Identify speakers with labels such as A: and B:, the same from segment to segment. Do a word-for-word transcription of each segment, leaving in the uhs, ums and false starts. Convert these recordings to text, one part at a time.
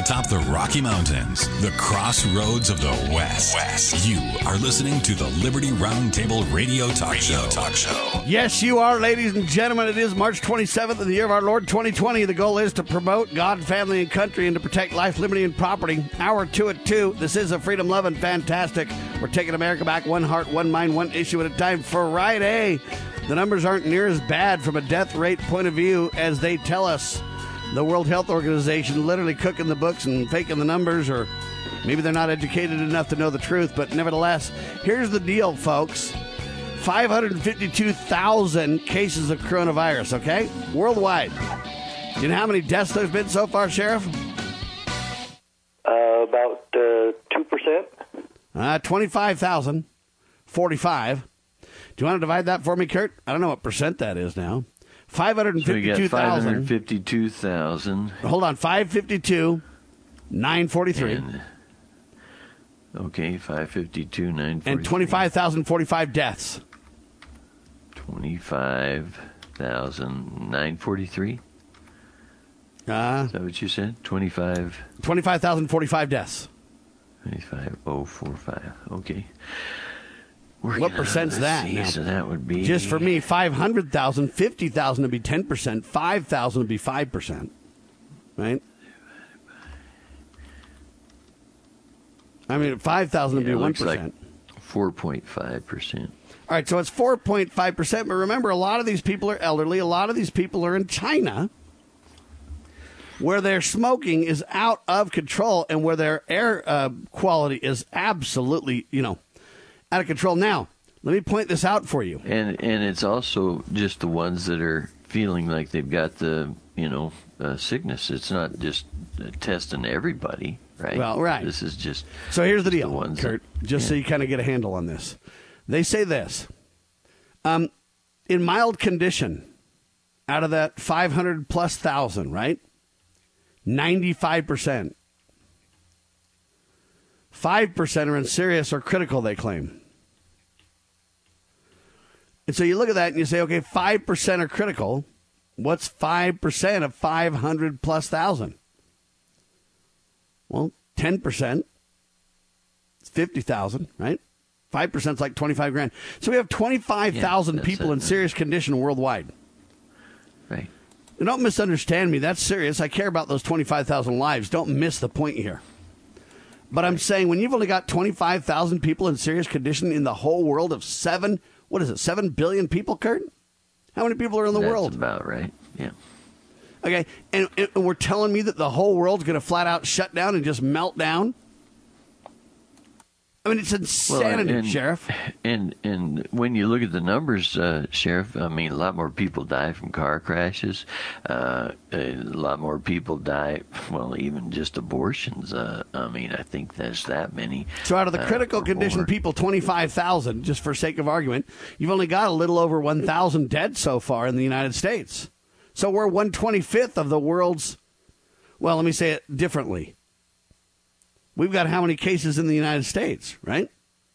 A: atop the Rocky Mountains, the crossroads of the West. West. You are listening to the Liberty Roundtable Radio Talk Radio Show. Talk Show.
B: Yes, you are, ladies and gentlemen. It is March twenty-seventh of the year of our Lord twenty twenty. The goal is to promote God, family, and country and to protect life, liberty, and property. Hour two at two. This is a freedom-loving fantastic. We're taking America back one heart, one mind, one issue at a time. Friday. The numbers aren't near as bad from a death rate point of view as they tell us. The World Health Organization literally cooking the books and faking the numbers, or maybe they're not educated enough to know the truth. But nevertheless, here's the deal, folks. five hundred fifty-two thousand cases of coronavirus, okay? Worldwide. Do you know how many deaths there's been so far, Sheriff?
C: Uh, about uh, two percent.
B: Uh, twenty-five thousand forty-five. Do you want to divide that for me, Kurt? I don't know what percent that is now. five hundred fifty-two thousand.
D: So five hundred fifty-two thousand.
B: Hold on, five fifty-two, nine forty-three.
D: And, okay, five fifty-two, nine forty-three.
B: And twenty-five thousand forty-five deaths.
D: twenty-five thousand nine forty-three?
B: Uh,
D: Is that what you said? twenty-five?
B: twenty-five thousand forty-five deaths.
D: twenty-five thousand forty-five. Okay.
B: What
D: Working
B: percent's
D: on,
B: that?
D: See,
B: Now,
D: so that would be...
B: just for me, five hundred thousand, fifty thousand would be ten percent, five thousand would be five percent. Right? I mean, five thousand would
D: yeah,
B: be one
D: looks
B: percent.
D: Like four point five percent.
B: All right, so it's four point five percent. But remember, a lot of these people are elderly. A lot of these people are in China, where their smoking is out of control and where their air uh, quality is absolutely, you know, out of control. Now, let me point this out for you.
D: And and it's also just the ones that are feeling like they've got the, you know, uh, sickness. It's not just uh, testing everybody, right?
B: Well, right.
D: This is just...
B: So here's the
D: the
B: deal,
D: ones
B: Kurt,
D: that,
B: just
D: yeah.
B: so you kind of get a handle on this. They say this. Um, in mild condition, out of that five hundred plus thousand, right? ninety-five percent. five percent are in serious or critical, they claim. And so you look at that and you say, okay, five percent are critical. What's five percent of five hundred plus thousand? Well, ten percent. It's fifty thousand, right? five percent is like twenty-five grand. So we have twenty-five thousand yeah, people it, in serious condition worldwide.
D: Right.
B: And don't misunderstand me. That's serious. I care about those twenty-five thousand lives. Don't miss the point here. But I'm saying when you've only got twenty-five thousand people in serious condition in the whole world of seven, what is it, seven billion people, Kurt? How many people are in the
D: That's
B: world?
D: That's about right, yeah.
B: Okay, and, and we're telling me that the whole world's going to flat out shut down and just melt down? I mean, it's insanity,
D: well, and,
B: Sheriff.
D: And and when you look at the numbers, uh, Sheriff, I mean, a lot more people die from car crashes. Uh, a lot more people die, well, even just abortions. Uh, I mean, I think there's that many.
B: So out of the critical uh, condition more. people, twenty-five thousand, just for sake of argument, you've only got a little over one thousand dead so far in the United States. So we're one twenty-fifth of the world's, well, let me say it differently. We've got how many cases in the United States, right?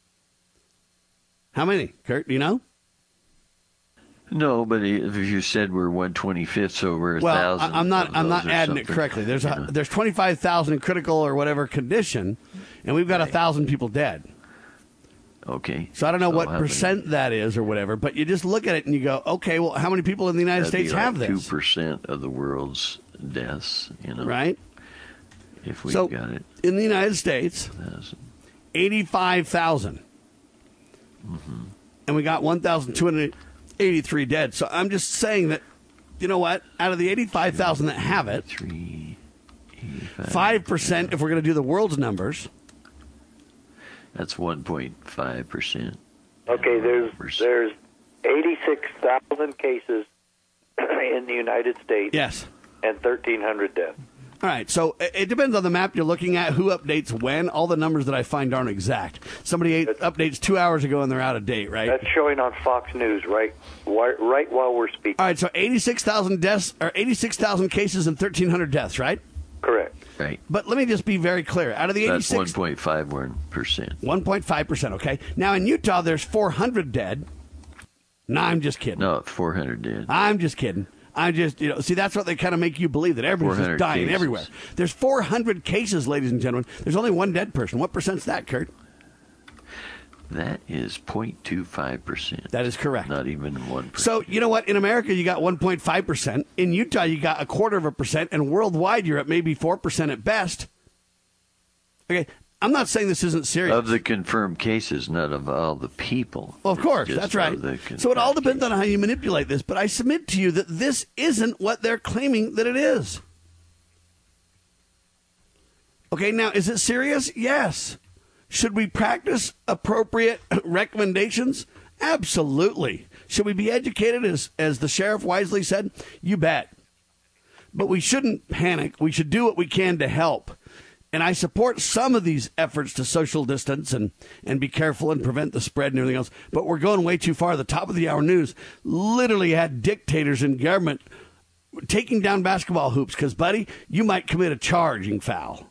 B: How many, Kurt? Do you know?
D: No, but if you said we're one twenty-fifth, so we're a
B: well,
D: thousand.
B: I'm not. I'm not adding it correctly. There's a, there's twenty-five thousand in critical or whatever condition, and we've got a right. thousand people dead.
D: Okay.
B: So I don't know
D: so
B: what percent that is or whatever, but you just look at it and you go, okay, well, how many people in the United States
D: like
B: have this?
D: Two percent of the world's deaths, you know.
B: Right.
D: If we
B: so,
D: got it.
B: In the United States, eighty-five thousand.
D: Mm-hmm.
B: And we got one thousand two hundred eighty-three dead. So I'm just saying that, you know what? Out of the eighty-five thousand that have it,
D: Three,
B: five percent, if we're going to do the world's numbers.
D: That's one point five percent.
C: Okay, there's there's eighty-six thousand cases in the United States.
B: Yes.
C: And thirteen hundred deaths.
B: All right, so it depends on the map you're looking at, who updates when. All the numbers that I find aren't exact. Somebody ate, updates two hours ago and they're out of date, right?
C: That's showing on Fox News, right? Right while we're speaking.
B: All right, so eighty-six thousand deaths, or eighty-six thousand cases and thirteen hundred deaths, right?
C: Correct.
D: Right.
B: But let me just be very clear. Out of the
D: That's
B: eighty-six,
D: one point five percent.
B: one point five percent, okay. Now in Utah, there's four hundred dead. No, I'm just kidding.
D: No, four hundred dead.
B: I'm just kidding. I just, you know, see, that's what they kind of make you believe, that everybody's just dying
D: cases.
B: everywhere. There's four hundred cases, ladies and gentlemen. There's only one dead person. What percent's that, Kurt?
D: That is zero point two five percent.
B: That is correct.
D: Not even one percent.
B: So, you know what? In America, you got one point five percent. In Utah, you got a quarter of a percent. And worldwide, you're at maybe four percent at best. Okay, I'm not saying this isn't serious.
D: Of the confirmed cases, not of all the people.
B: Well, of course,
D: Just
B: that's right.
D: of the
B: So it all
D: confirmed
B: depends on how you manipulate this. But I submit to you that this isn't what they're claiming that it is. Okay, now, is it serious? Yes. Should we practice appropriate recommendations? Absolutely. Should we be educated, as, as the sheriff wisely said? You bet. But we shouldn't panic. We should do what we can to help. And I support some of these efforts to social distance and, and be careful and prevent the spread and everything else. But we're going way too far. The top of the hour news literally had dictators in government taking down basketball hoops because, buddy, you might commit a charging foul.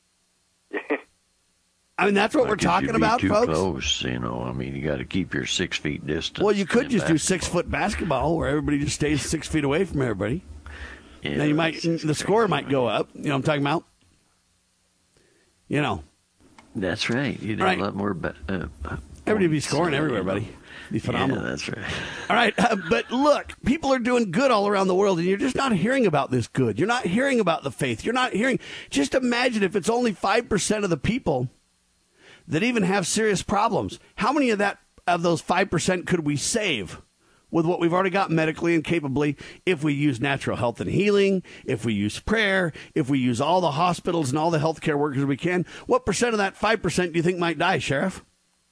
B: I mean, that's what
D: Like
B: we're talking
D: if you be
B: about,
D: too
B: folks.
D: Close, you know. I mean, you got to keep your six feet distance.
B: Well, you could
D: in
B: just do
D: basketball.
B: six-foot basketball where everybody just stays six feet away from everybody.
D: Yeah,
B: Now, you might
D: that's
B: the score might go up. You know what I'm talking about? You know.
D: That's right. You'd have
B: Right.
D: a lot more. Ba- uh,
B: Everybody be
D: points,
B: scoring
D: uh,
B: everywhere,
D: you know.
B: buddy. Be phenomenal.
D: Yeah, that's right.
B: All right, uh, but look, people are doing good all around the world, and you're just not hearing about this good. You're not hearing about the faith. You're not hearing. Just imagine if it's only five percent of the people that even have serious problems. How many of that of those five percent could we save with what we've already got medically and capably if we use natural health and healing, if we use prayer, if we use all the hospitals and all the healthcare workers we can? What percent of that five percent do you think might die, Sheriff?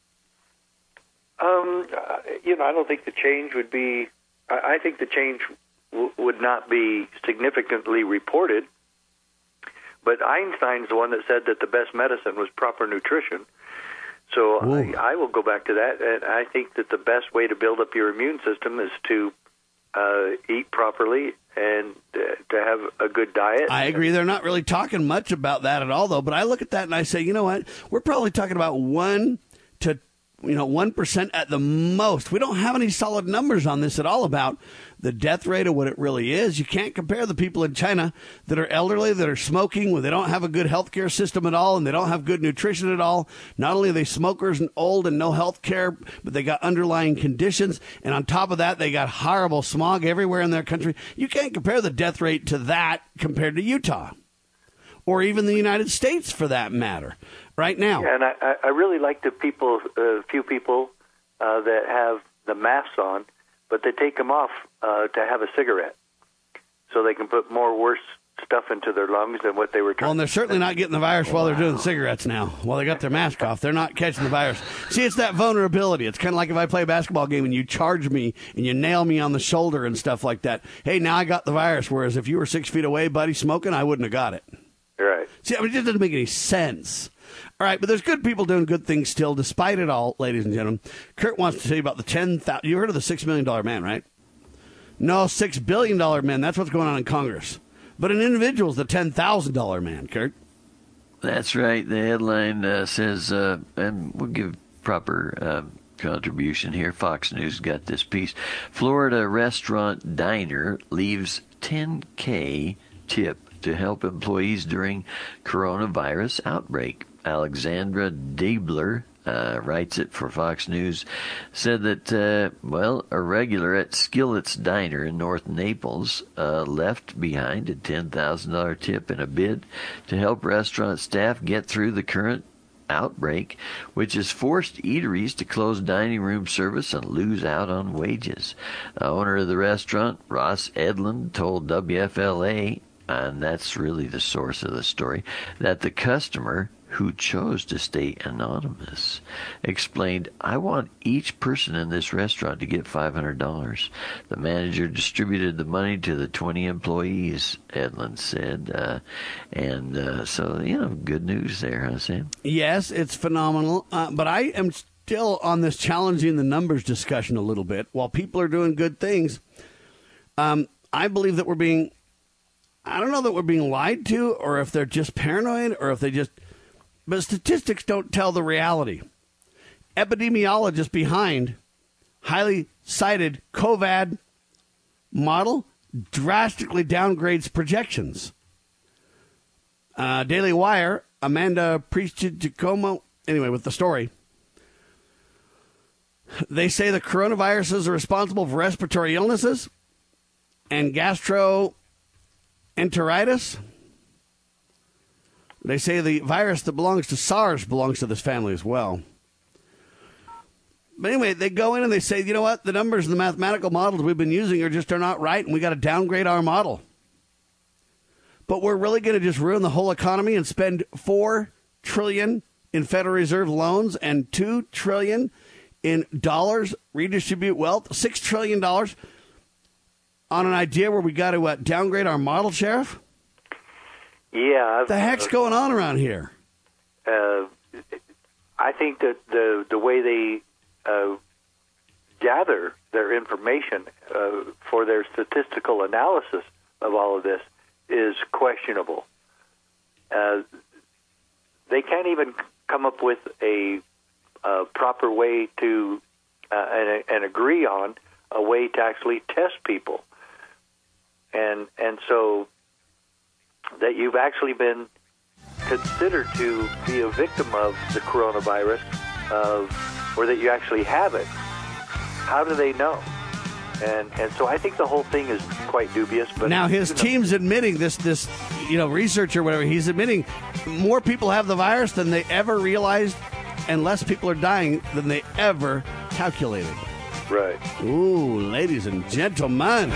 C: Um, uh, you know, I don't think the change would be. I, I think the change w- would not be significantly reported. But Einstein's the one that said that the best medicine was proper nutrition. So I, I will go back to that, and I think that the best way to build up your immune system is to uh, eat properly and uh, to have a good diet.
B: I agree. They're not really talking much about that at all, though. But I look at that and I say, you know what? We're probably talking about one to you know, one percent at the most. We don't have any solid numbers on this at all about the death rate or what it really is. You can't compare the people in China that are elderly, that are smoking, where they don't have a good health care system at all, and they don't have good nutrition at all. Not only are they smokers and old and no health care, but they got underlying conditions. And on top of that, they got horrible smog everywhere in their country. You can't compare the death rate to that compared to Utah or even the United States, for that matter. Right now,
C: and I, I really like the people, uh, few people uh, that have the masks on, but they take them off uh, to have a cigarette, so they can put more worse stuff into their lungs than what they were trying.
B: Well, and they're certainly not getting the virus while they're doing cigarettes now. While they got their mask off, they're not catching the virus. See, it's that vulnerability. It's kind of like if I play a basketball game and you charge me and you nail me on the shoulder and stuff like that. Hey, now I got the virus. Whereas if you were six feet away, buddy, smoking, I wouldn't have got it.
C: Right.
B: See, I mean, it just doesn't make any sense. All right, but there's good people doing good things still, despite it all, ladies and gentlemen. Kurt wants to tell you about the ten thousand. You heard of the six million dollar man, right? No, six billion dollar man. That's what's going on in Congress. But an individual is the ten thousand dollar man, Kurt.
D: That's right. The headline uh, says, uh, and we'll give proper uh, contribution here. Fox News got this piece. Florida restaurant diner leaves ten K tip to help employees during coronavirus outbreak. Alexandra Dabler uh, writes it for Fox News, said that, uh, well, a regular at Skillet's Diner in North Naples uh, left behind a ten thousand dollars tip in a bid to help restaurant staff get through the current outbreak, which has forced eateries to close dining room service and lose out on wages. The owner of the restaurant, Ross Edlund, told W F L A, and that's really the source of the story, that the customer, who chose to stay anonymous, explained, I want each person in this restaurant to get five hundred dollars. The manager distributed the money to the twenty employees, Edlund said. Uh, and uh, so, you know, good news there, huh, Sam?
B: Yes, it's phenomenal. Uh, but I am still on this challenging the numbers discussion a little bit. While people are doing good things, um, I believe that we're being, I don't know that we're being lied to, or if they're just paranoid, or if they just, but statistics don't tell the reality. Epidemiologists behind highly cited COVID model drastically downgrades projections. Uh, Daily Wire, Amanda Priest-Giacomo, anyway, with the story. They say the coronaviruses are responsible for respiratory illnesses and gastroenteritis. They say the virus that belongs to SARS belongs to this family as well. But anyway, they go in and they say, you know what? The numbers and the mathematical models we've been using are just are not right, and we got to downgrade our model. But we're really going to just ruin the whole economy and spend four trillion dollars in Federal Reserve loans and two trillion dollars in dollars, redistribute wealth, six trillion dollars on an idea where we got to uh, downgrade our model, Sheriff?
C: Yeah.
B: What the heck's uh, going on around here?
C: Uh, I think that the the way they uh, gather their information uh, for their statistical analysis of all of this is questionable. Uh, they can't even come up with a Uh, proper way to uh, and, and agree on a way to actually test people, and and so that you've actually been considered to be a victim of the coronavirus, of or that you actually have it. How do they know? And and so I think the whole thing is quite dubious. But
B: now his
C: you know,
B: team's admitting this this you know research or whatever. He's admitting more people have the virus than they ever realized. And less people are dying than they ever calculated.
C: Right.
B: Ooh, ladies and gentlemen.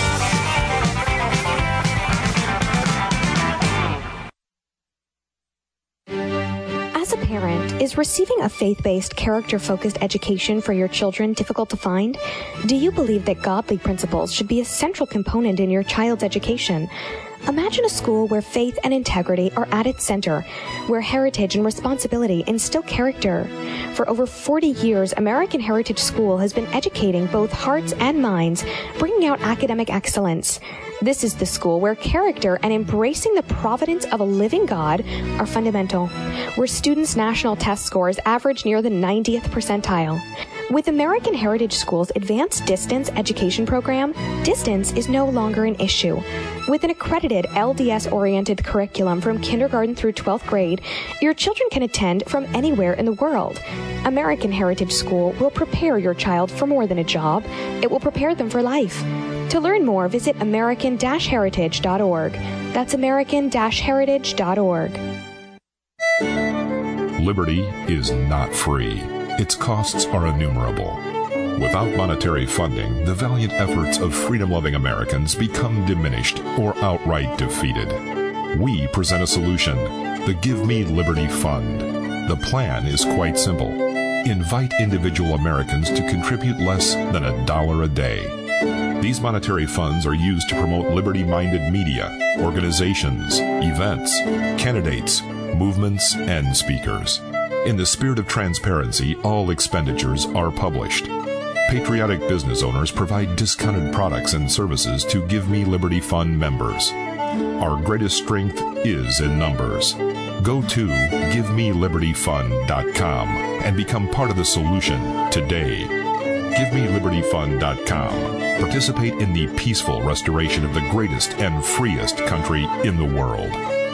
E: As a parent, is receiving a faith-based, character-focused education for your children difficult to find? Do you believe that godly principles should be a central component in your child's education? Imagine a school where faith and integrity are at its center, where heritage and responsibility instill character. For over forty years, American Heritage School has been educating both hearts and minds, bringing out academic excellence. This is the school where character and embracing the providence of a living God are fundamental, where students' national test scores average near the ninetieth percentile. With American Heritage School's Advanced Distance Education Program, distance is no longer an issue. With an accredited L D S-oriented curriculum from kindergarten through twelfth grade, your children can attend from anywhere in the world. American Heritage School will prepare your child for more than a job. It will prepare them for life. To learn more, visit american dash heritage dot org. That's american dash heritage dot org.
F: Liberty is not free. Its costs are innumerable. Without monetary funding, the valiant efforts of freedom-loving Americans become diminished or outright defeated. We present a solution, the Give Me Liberty Fund. The plan is quite simple. Invite individual Americans to contribute less than a dollar a day. These monetary funds are used to promote liberty-minded media, organizations, events, candidates, movements, and speakers. In the spirit of transparency, all expenditures are published. Patriotic business owners provide discounted products and services to Give Me Liberty Fund members. Our greatest strength is in numbers. Go to give me liberty fund dot com and become part of the solution today. give me liberty fund dot com. Participate in the peaceful restoration of the greatest and freest country in the world.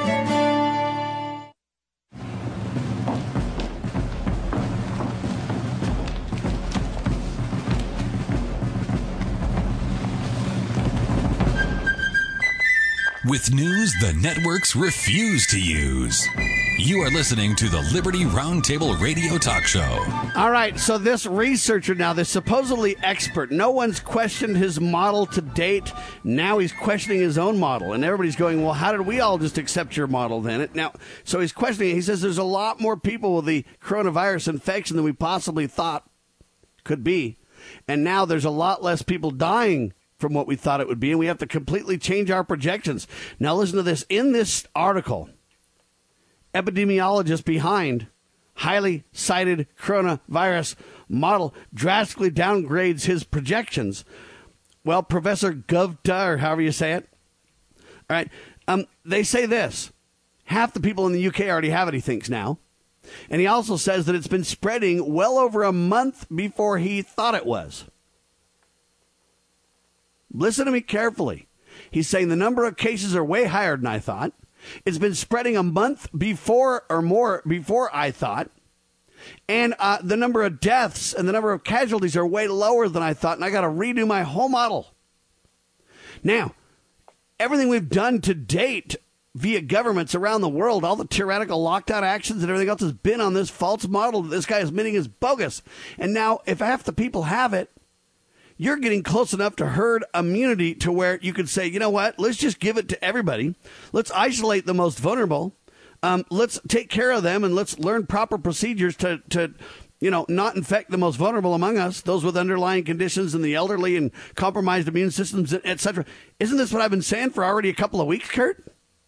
A: With news the networks refuse to use. You are listening to the Liberty Roundtable Radio Talk Show.
B: All right, so this researcher now, this supposedly expert, no one's questioned his model to date. Now he's questioning his own model, and everybody's going, well, how did we all just accept your model then? Now, so he's questioning it. He says there's a lot more people with the coronavirus infection than we possibly thought could be. And now there's a lot less people dying from what we thought it would be, and we have to completely change our projections. Now listen to this. In this article, epidemiologist behind highly cited coronavirus model drastically downgrades his projections. Well, Professor Gupta, or however you say it, all right, um, they say this. Half the people in the U K already have it, he thinks now. And he also says that it's been spreading well over a month before he thought it was. Listen to me carefully. He's saying the number of cases are way higher than I thought. It's been spreading a month before or more before I thought. And uh, the number of deaths and the number of casualties are way lower than I thought. And I got to redo my whole model. Now, everything we've done to date via governments around the world, all the tyrannical lockdown actions and everything else has been on this false model that this guy is admitting is bogus. And now, if half the people have it, you're getting close enough to herd immunity to where you could say, you know what, let's just give it to everybody. Let's isolate the most vulnerable. Um, let's take care of them and let's learn proper procedures to, to, you know, not infect the most vulnerable among us, those with underlying conditions and the elderly and compromised immune systems, et cetera. Isn't this what I've been saying for already a couple of weeks, Kurt?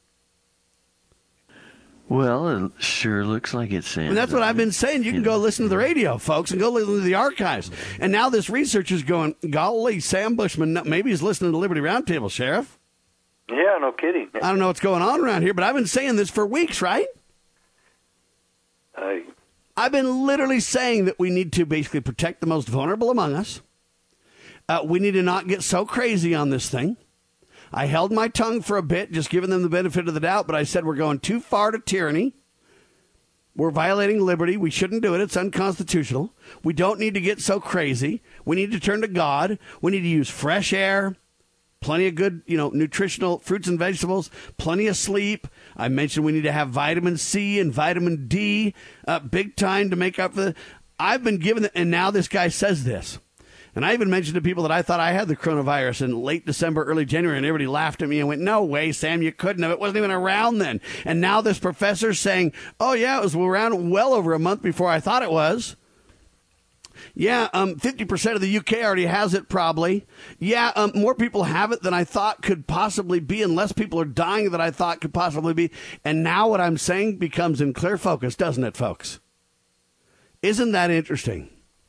D: Well, it sure looks like it's saying.
B: And that's what I've been saying. You can go listen to the radio, folks, and go listen to the archives. And now this researcher's going, golly, Sam Bushman, maybe he's listening to Liberty Roundtable, Sheriff.
C: Yeah, no kidding.
B: I don't know what's going on around here, but I've been saying this for weeks, right?
C: I...
B: I've been literally saying that we need to basically protect the most vulnerable among us. Uh, we need to not get so crazy on this thing. I held my tongue for a bit, just giving them the benefit of the doubt, but I said we're going too far to tyranny. We're violating liberty. We shouldn't do it. It's unconstitutional. We don't need to get so crazy. We need to turn to God. We need to use fresh air, plenty of good, you know, nutritional fruits and vegetables, plenty of sleep. I mentioned we need to have vitamin C and vitamin D uh, big time to make up for the... I've been given the, and now this guy says this. And I even mentioned to people that I thought I had the coronavirus in late December, early January, and everybody laughed at me and went, no way, Sam, you couldn't have. It wasn't even around then. And now this professor's saying, oh, yeah, it was around well over a month before I thought it was. Yeah, um, fifty percent of the U K already has it, probably. Yeah, um, more people have it than I thought could possibly be, and less people are dying than I thought could possibly be. And now what I'm saying becomes in clear focus, doesn't it, folks? Isn't that interesting?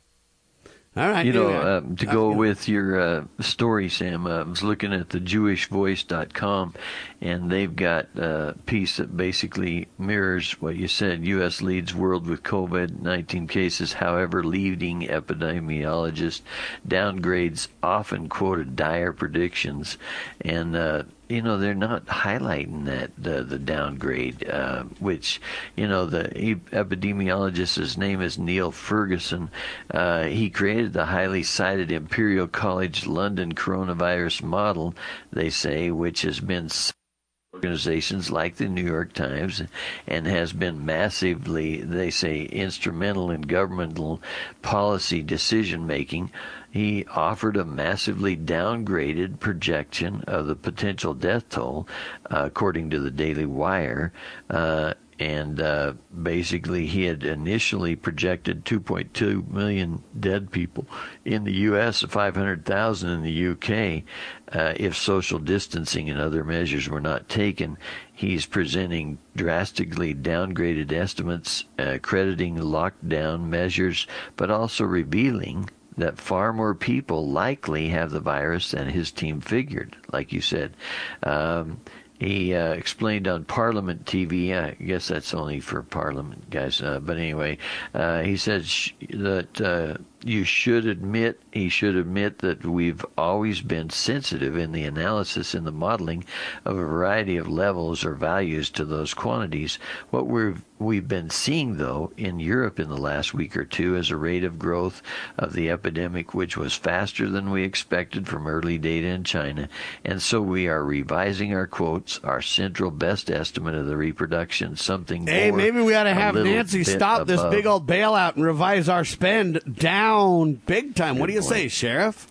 B: All right.
D: You know,
B: anyway.
D: uh, to go
B: uh,
D: with your uh, story, Sam, uh, I was looking at the Jewish Voice dot com, and they've got a piece that basically mirrors what you said. U S leads world with COVID nineteen cases. However, leading epidemiologist downgrades often quoted dire predictions. And, uh, you know, they're not highlighting that, the, the downgrade, uh, which, you know, the epidemiologist's name is Neil Ferguson. Uh, he created the highly cited Imperial College London coronavirus model, they say, which has been organizations like the New York Times and has been massively, they say, instrumental in governmental policy decision-making. He offered a massively downgraded projection of the potential death toll, uh, according to the Daily Wire. Uh, and uh, basically, he had initially projected two point two million dead people in the U S, five hundred thousand in the U K, uh, if social distancing and other measures were not taken. He's presenting drastically downgraded estimates, uh, crediting lockdown measures, but also revealing that far more people likely have the virus than his team figured, like you said. Um, he uh, explained on Parliament T V, I guess that's only for Parliament guys, uh, but anyway, uh, he said sh- that uh, you should admit, he should admit that we've always been sensitive in the analysis and the modeling of a variety of levels or values to those quantities. What we've we've been seeing, though, in Europe in the last week or two is a rate of growth of the epidemic which was faster than we expected from early data in China, and so we are revising our quotes, our central best estimate of the reproduction, something
B: Hey,
D: more,
B: maybe we ought to have Nancy
D: bit
B: stop this
D: above.
B: big old bailout and revise our spend down big time. What do you
D: point.
B: say, Sheriff?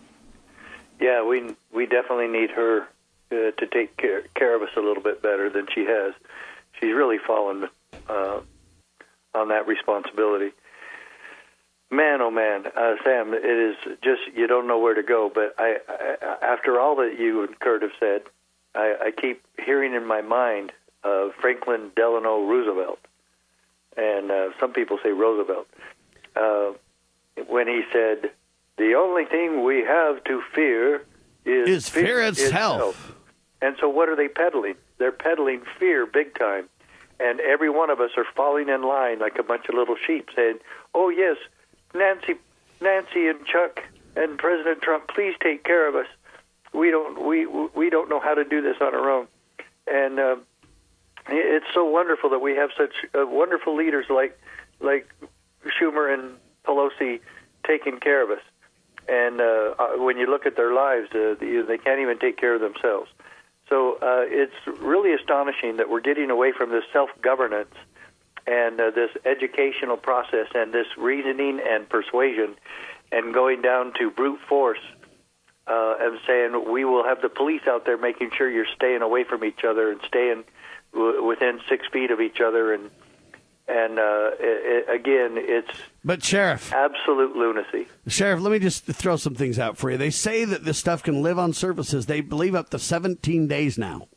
C: Yeah, we we definitely need her uh, to take care, care of us a little bit better than she has. She's really fallen uh, on that responsibility. Man, oh man, uh, Sam, it is just, you don't know where to go. But I, I after all that you and Kurt have said, I, I keep hearing in my mind uh, Franklin Delano Roosevelt, and uh, some people say Roosevelt, uh, when he said, "The only thing we have to fear is,
B: Is fear itself."
C: And so what are they peddling? They're peddling fear big time. And every one of us are falling in line like a bunch of little sheep saying, oh, yes, Nancy Nancy and Chuck and President Trump, please take care of us. we don't we we don't know how to do this on our own, and uh, it's so wonderful that we have such uh, wonderful leaders like like Schumer and Pelosi taking care of us. And uh, when you look at their lives, uh, they can't even take care of themselves. So uh, it's really astonishing that we're getting away from this self-governance and uh, this educational process and this reasoning and persuasion, and going down to brute force uh, and saying we will have the police out there making sure you're staying away from each other and staying w- within six feet of each other. And and uh, it, it, again, it's
B: but Sheriff,
C: absolute lunacy.
B: Sheriff, let me just throw some things out for you. They say that this stuff can live on surfaces, they believe, up to seventeen days now.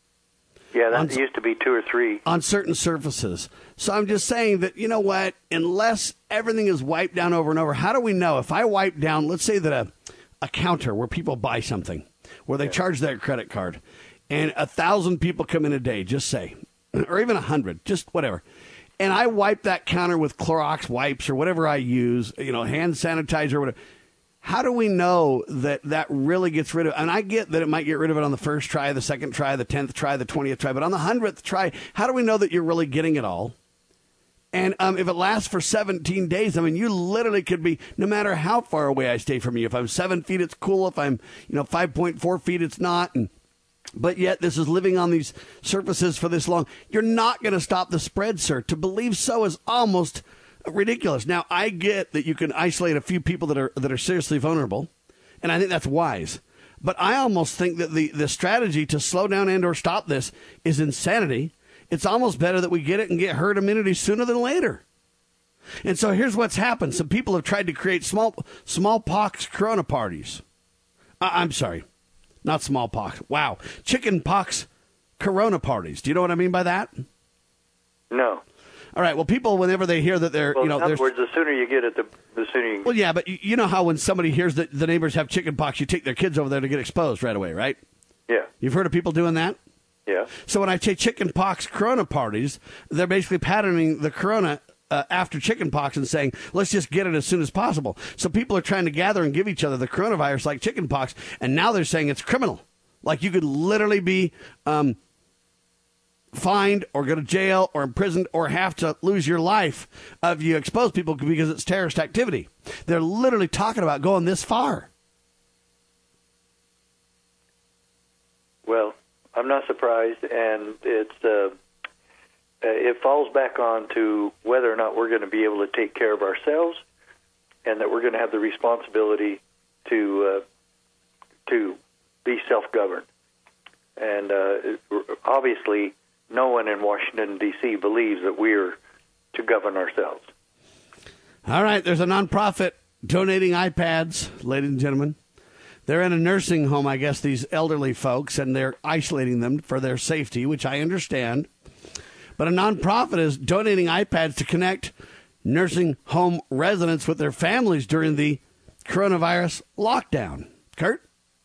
C: Yeah, that
B: on,
C: used to be two or three.
B: On certain surfaces. So I'm just saying that, you know what, unless everything is wiped down over and over, how do we know? If I wipe down, let's say that a, a counter where people buy something, where they yeah. charge their credit card, and a thousand people come in a day, just say, or even a hundred, just whatever, and I wipe that counter with Clorox wipes or whatever I use, you know, hand sanitizer or whatever, how do we know that that really gets rid of it? And I get that it might get rid of it on the first try, the second try, the tenth try, the twentieth try, but on the hundredth try, how do we know that you're really getting it all? And um, if it lasts for seventeen days, I mean, you literally could be, no matter how far away I stay from you, if I'm seven feet, it's cool. If I'm, you know, five point four feet, it's not. And but yet this is living on these surfaces for this long. You're not going to stop the spread, sir. To believe so is almost ridiculous. Now, I get that you can isolate a few people that are that are seriously vulnerable, and I think that's wise. But I almost think that the, the strategy to slow down and or stop this is insanity. It's almost better that we get it and get herd immunity sooner than later. And so here's what's happened. Some people have tried to create small smallpox corona parties. Uh, I'm sorry. Not smallpox. Wow. Chicken pox corona parties. Do you know what I mean by that?
C: No.
B: All right. Well, people, whenever they hear that they're,
C: well,
B: you know,
C: in other words, the sooner you get it, the, the sooner you.
B: Well, yeah, but you, you know how when somebody hears that the neighbors have chicken pox, you take their kids over there to get exposed right away, right?
C: Yeah.
B: You've heard of people doing that?
C: Yeah.
B: So when I say chicken pox corona parties, they're basically patterning the corona uh, after chicken pox and saying, let's just get it as soon as possible. So people are trying to gather and give each other the coronavirus like chicken pox, and now they're saying it's criminal. Like you could literally be um, fined or go to jail or imprisoned or have to lose your life if you expose people because it's terrorist activity. They're literally talking about going this far.
C: Well, I'm not surprised, and it's uh, it falls back on to whether or not we're going to be able to take care of ourselves, and that we're going to have the responsibility to uh, to be self-governed. And uh, obviously, no one in Washington, D C believes that we're to govern ourselves.
B: All right, there's a nonprofit donating iPads, ladies and gentlemen. They're in a nursing home, I guess, these elderly folks, and they're isolating them for their safety, which I understand. But a nonprofit is donating iPads to connect nursing home residents with their families during the coronavirus lockdown. Kurt?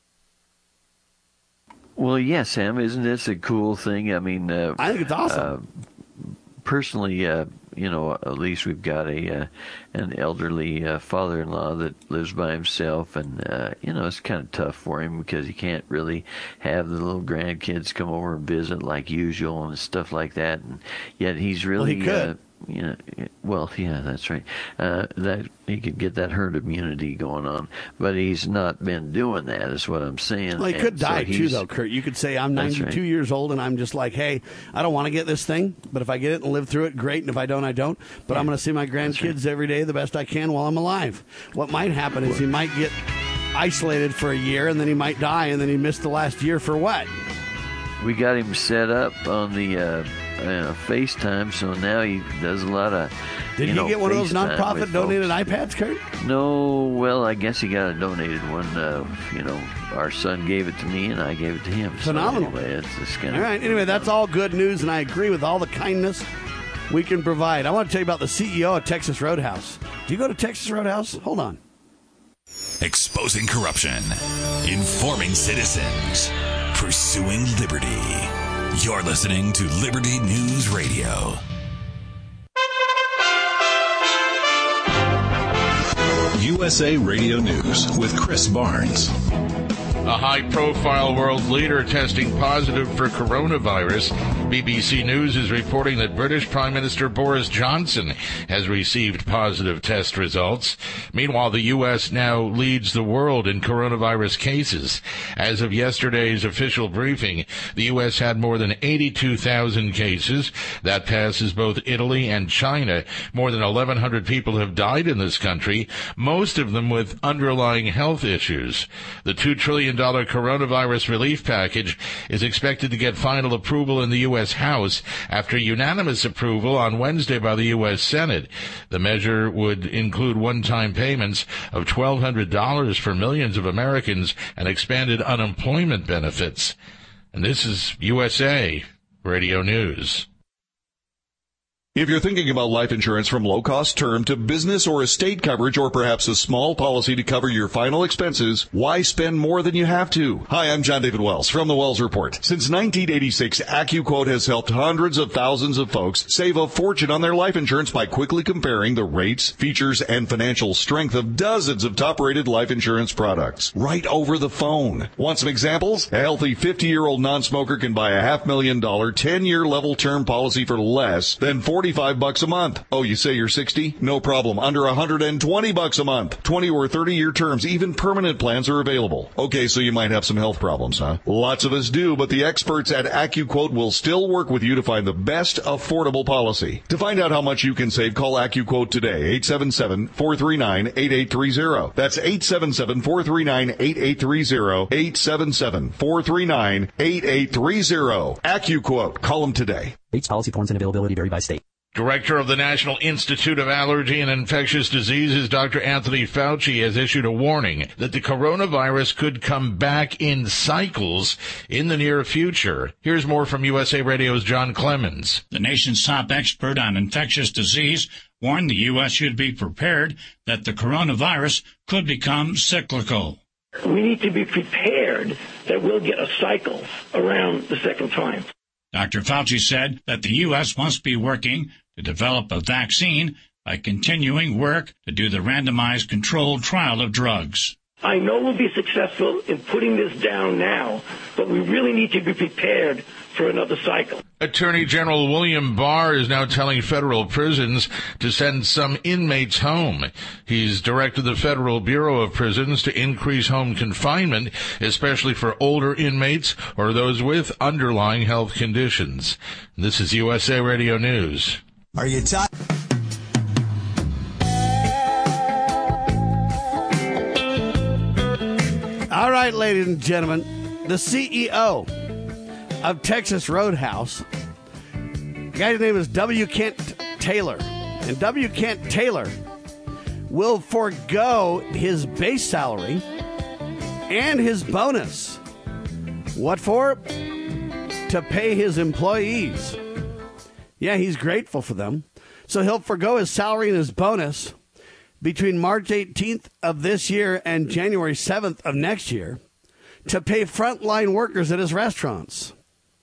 D: Well, yeah, Sam, isn't this a cool thing? I mean, uh,
B: I think it's awesome.
D: Uh, personally, uh, you know, at least we've got a uh, an elderly uh, father-in-law that lives by himself, and uh, you know, it's kind of tough for him because he can't really have the little grandkids come over and visit like usual and stuff like that. And yet he's really,
B: well, he could.
D: Uh, you know, well, yeah, that's right. Uh, that he could get that herd immunity going on, but he's not been doing that. Is what I'm saying.
B: Well, he
D: and
B: could die
D: so
B: too, though, Kurt. You could say I'm ninety-two right. years old, and I'm just like, hey, I don't want to get this thing, but if I get it and live through it, great. And if I don't, I don't. But yeah. I'm going to see my grandkids right. every day the best I can while I'm alive. What might happen is he might get isolated for a year, and then he might die, and then he missed the last year for what?
D: We got him set up on the uh, uh, FaceTime, so now he does a lot of.
B: Did
D: you
B: he
D: know,
B: get one
D: FaceTime
B: of those nonprofit donated iPads, Kurt?
D: No, well, I guess he got a donated one. Uh, you know, our son gave it to me, and I gave it to him.
B: Phenomenal.
D: So anyway, it's just kind
B: of. All right. Anyway, that's all good news, and I agree with all the kindness we can provide. I want to tell you about the C E O of Texas Roadhouse. Do you go to Texas Roadhouse? Hold on.
A: Exposing corruption, informing citizens, pursuing liberty. You're listening to Liberty News Radio.
G: U S A Radio News with Chris Barnes. A high-profile world leader testing positive for coronavirus. B B C News is reporting that British Prime Minister Boris Johnson has received positive test results. Meanwhile, the U S now leads the world in coronavirus cases. As of yesterday's official briefing, the U S had more than eighty-two thousand cases. That passes both Italy and China. More than eleven hundred people have died in this country, most of them with underlying health issues. The two trillion dollars coronavirus relief package is expected to get final approval in the U S House after unanimous approval on Wednesday by the U S Senate. The measure would include one-time payments of twelve hundred dollars for millions of Americans and expanded unemployment benefits. And this is U S A Radio News.
H: If you're thinking about life insurance from low-cost term to business or estate coverage or perhaps a small policy to cover your final expenses, why spend more than you have to? Hi, I'm John David Wells from the Wells Report. Since nineteen eighty-six, AccuQuote has helped hundreds of thousands of folks save a fortune on their life insurance by quickly comparing the rates, features, and financial strength of dozens of top-rated life insurance products right over the phone. Want some examples? A healthy fifty-year-old non-smoker can buy a half million dollar ten-year level term policy for less than forty-five bucks a month. Oh, you say you're sixty? No problem. Under one hundred twenty bucks a month. twenty or thirty year terms, even permanent plans are available. Okay, so you might have some health problems, huh? Lots of us do, but the experts at AccuQuote will still work with you to find the best affordable policy. To find out how much you can save, call AccuQuote today. eight seven seven, four three nine, eight eight three zero. That's eight seven seven, four three nine, eight eight three zero. eight seven seven, four three nine, eight eight three zero. AccuQuote. Call them today.
I: Rates, policy forms, and availability vary by state.
G: Director of the National Institute of Allergy and Infectious Diseases, Doctor Anthony Fauci, has issued a warning that the coronavirus could come back in cycles in the near future. Here's more from U S A Radio's John Clemens.
J: The nation's top expert on infectious disease warned the U S should be prepared that the coronavirus could become cyclical.
K: We need to be prepared that we'll get a cycle around the second time.
J: Doctor Fauci said that the U S must be working to develop a vaccine by continuing work to do the randomized controlled trial of drugs.
K: I know we'll be successful in putting this down now, but we really need to be prepared for another cycle.
G: Attorney General William Barr is now telling federal prisons to send some inmates home. He's directed the Federal Bureau of Prisons to increase home confinement, especially for older inmates or those with underlying health conditions. This is U S A Radio News.
L: Are you tired?
B: All right, ladies and gentlemen, the C E O of Texas Roadhouse, the guy's name is W. Kent Taylor. And W. Kent Taylor will forego his base salary and his bonus. What for? To pay his employees. Yeah, he's grateful for them. So he'll forego his salary and his bonus between March eighteenth of this year and January seventh of next year to pay frontline workers at his restaurants.